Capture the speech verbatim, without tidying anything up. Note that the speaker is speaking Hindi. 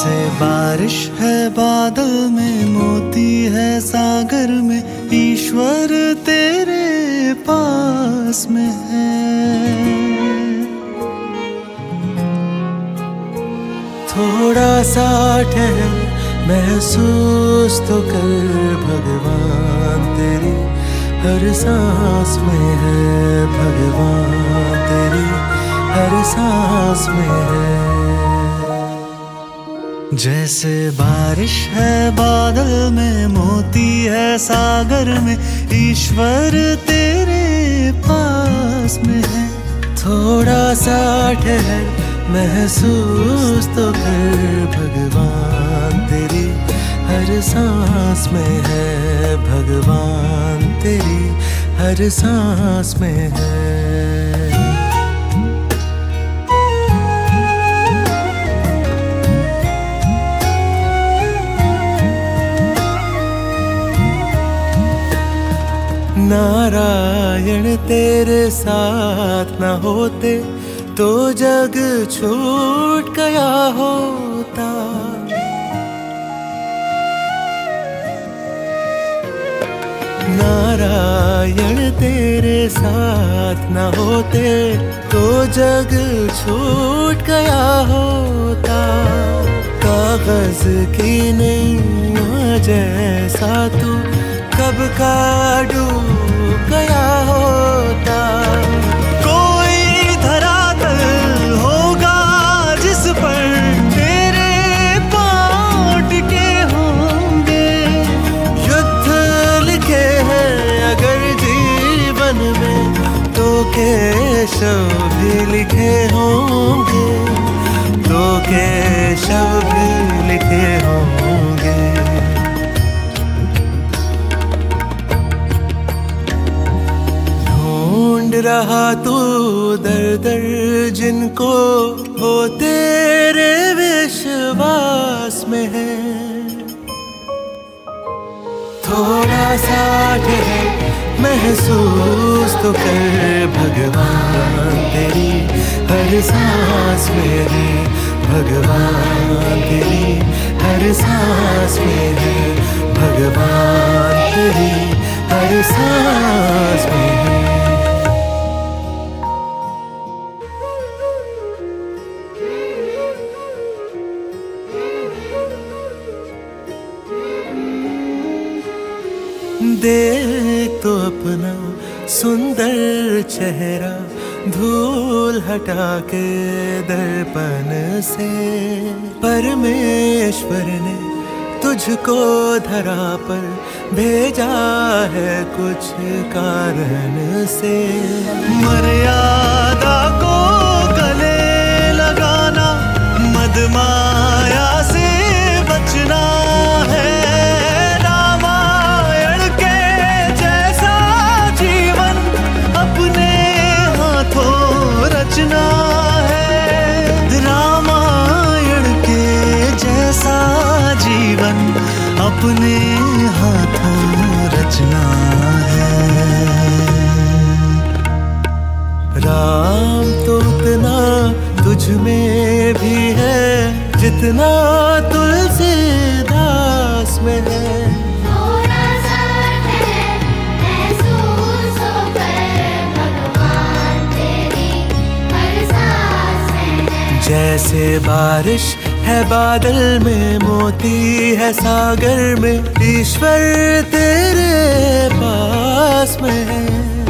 जैसे बारिश है बादल में, मोती है सागर में, ईश्वर तेरे पास में है। थोड़ा सा ठहर, महसूस तो कर, भगवान तेरी हर सांस में है, भगवान तेरी हर सांस में है। जैसे बारिश है बादल में, मोती है सागर में, ईश्वर तेरे पास में है। थोड़ा सा ठहर, महसूस तो कर, भगवान तेरी हर सांस में है, भगवान तेरी हर सांस में है। नारायण तेरे साथ न होते तो जग छूट गया होता। नारायण तेरे साथ न होते तो जग छूट गया होता। कागज की नैया जैसा तू कब का डूब गया होता। कोई धरातल होगा जिस पर तेरे पाँव टिके होंगे। युद्ध लिखे हैं अगर जीवन में तो केशव भी लिखे होंगे, तो केशव भी लिखे होंगे। ढूंढ रहा तू दर दर जिनको वो तेरे विश्वास में है। थोड़ा सा ठहर, महसूस तो कर, भगवान तेरी हर सांस में है, भगवान तेरी हर सांस में है, भगवान तेरी हर सांस में है। देख तो अपना सुंदर चेहरा, धूल हटा के दर्पण से। परमेश्वर ने तुझको धरा पर भेजा है कुछ कारण से। मर्यादा को गले लगाना, मदमाया से बचना है। रचना है रामायण के जैसा जीवन, अपने हाथों रचना है। राम तो उतना तुझ में भी है जितना तुलसीदास में है। जैसे बारिश है बादल में, मोती है सागर में, ईश्वर तेरे पास में है।